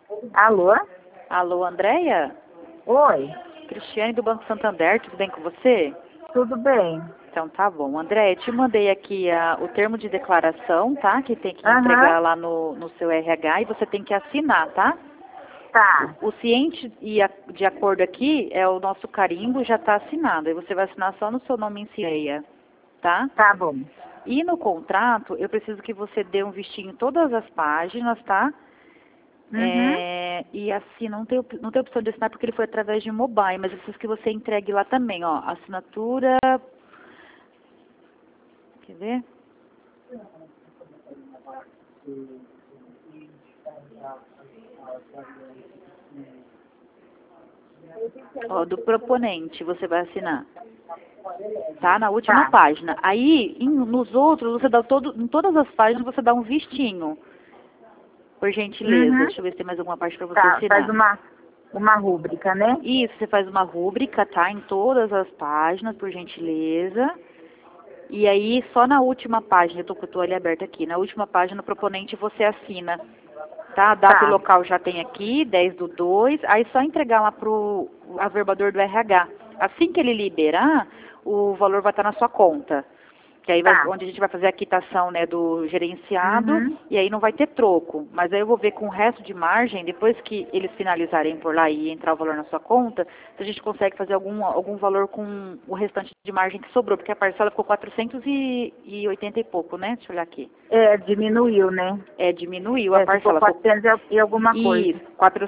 Alô? Alô, Andréia? Oi, Cristiane do Banco Santander, tudo bem com você? tudo bem? Então tá bom. Andréia, te mandei aqui o termo de declaração, tá? Que tem que Aham, entregar lá no seu RH e você tem que assinar, tá? tá, O ciente de acordo aqui é o nosso carimbo, já está assinado. E você vai assinar só no seu nome em Cireia, tá? tá bom. E no contrato, eu preciso que você dê um vistinho em todas as páginas, tá? Uhum, E assim, não tem opção de assinar porque ele foi através de mobile, mas eu preciso que você entregue lá também, ó. Assinatura. Quer ver? Ó, do proponente, você vai assinar. Tá? Na última tá, página. Aí, nos outros, você dá em todas as páginas, você dá um vistinho. Por gentileza. uhum, Deixa eu ver se tem mais alguma parte para você tá. Faz assinar. uma rúbrica, né? Isso, você faz uma rúbrica, tá? Em todas as páginas, por gentileza. E aí, só na última página, eu tô ali aberta aqui, na última página, o proponente você assina. Tá? A data e Tá, local já tem aqui, 10/2. Aí é só entregar lá pro averbador do RH. Assim que ele liberar, o valor vai estar na sua conta. Que aí vai, tá, onde a gente vai fazer a quitação, né, do gerenciado, uhum, e aí não vai ter troco. Mas aí eu vou ver com o resto de margem, depois que eles finalizarem por lá e entrar o valor na sua conta, se a gente consegue fazer algum valor com o restante de margem que sobrou, porque a parcela ficou 480 e pouco, né? Deixa eu olhar aqui. diminuiu, né? Diminuiu a Ficou parcela. 400 e alguma coisa. Isso,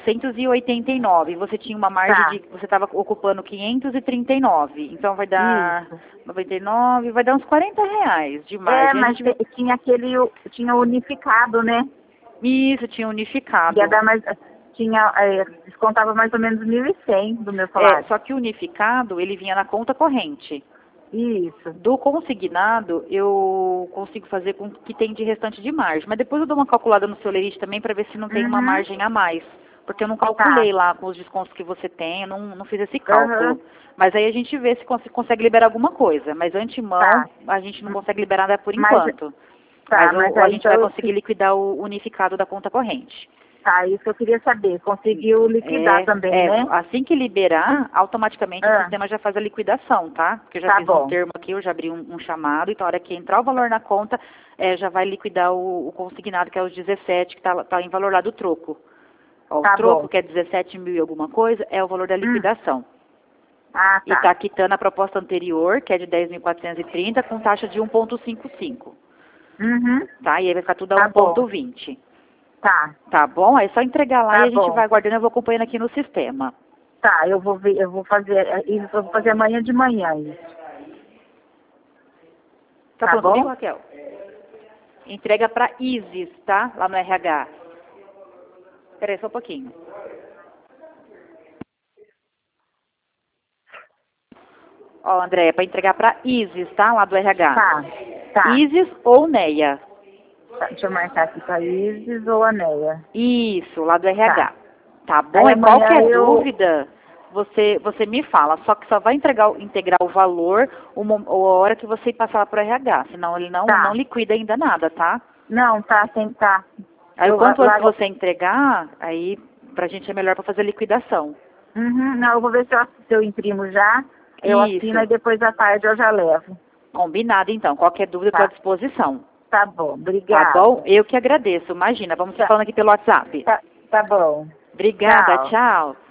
489. Você tinha uma margem Tá, de, você estava ocupando 539. Então vai dar isso. 99, vai dar uns R$ 40 de margem. A Mas gente vê. tinha unificado, né? Isso, tinha Ia unificado. dar mais, descontava mais ou menos 1.100 do meu salário. Só que o unificado, ele vinha na conta corrente. Isso. Do consignado, eu consigo fazer com que tem de restante de margem. Mas depois eu dou uma calculada no seu lerite também para ver se não tem uma Uhum, margem a mais. Porque eu não tá. calculei lá com os descontos que você tem, eu não fiz esse Aham, cálculo. Mas aí a gente vê se consegue liberar alguma coisa. Mas antemão, tá. a gente não consegue liberar nada por Mas, enquanto. Mas tá, mas a aí gente vai então, conseguir liquidar o unificado da conta corrente. tá, isso que eu queria saber. Conseguiu liquidar também, né? Assim que liberar, automaticamente o Ah, sistema já faz a liquidação, tá? Porque eu já tá fiz um bom. termo aqui, eu já abri um chamado, então a hora que entrar o valor na conta, já vai liquidar o consignado, que é os 17, que tá em valor lá do troco. Ó, o Tá troco, bom. que é 17 mil e alguma coisa, é o valor da Hum, liquidação. E tá. está quitando a proposta anterior, que é de 10.430, com taxa de 1,55, Uhum, tá? E aí vai ficar tudo a tá bom. 1,20. Tá, Tá bom? Aí é só entregar lá e tá a gente bom. vai guardando, eu vou acompanhando aqui no sistema. Tá, eu vou ver, eu vou fazer isso, eu vou fazer amanhã de manhã isso. Tá Tá falando comigo, bom? Raquel? Entrega para Isis, tá? Lá no RH. Espera aí só um pouquinho. Ó, Andréia, para entregar para Isis, tá? Lá do RH. Tá, tá. Isis ou Neia. Tá, deixa eu marcar aqui pra Isis ou Anéia. Isso, lá do RH. Tá. Tá Aí bom? E amanhã qualquer eu. dúvida, você me fala. Só que só vai integrar o valor a hora que você passar lá pro RH. Senão ele não Tá. liquida ainda nada, tá? Não, tá, tem, tá. Aí o Eu quanto antes lá. você entregar, aí pra gente é melhor para fazer a liquidação. Uhum, não, eu vou ver se eu imprimo já. Eu assino e Isso. depois à tarde eu já levo. Combinado, então. Qualquer dúvida, estou à Tá. disposição. Tá bom, Tá bom? obrigada. Eu que agradeço. Imagina, vamos se Tá, falando aqui pelo WhatsApp. tá bom. Obrigada, Tchau. tchau.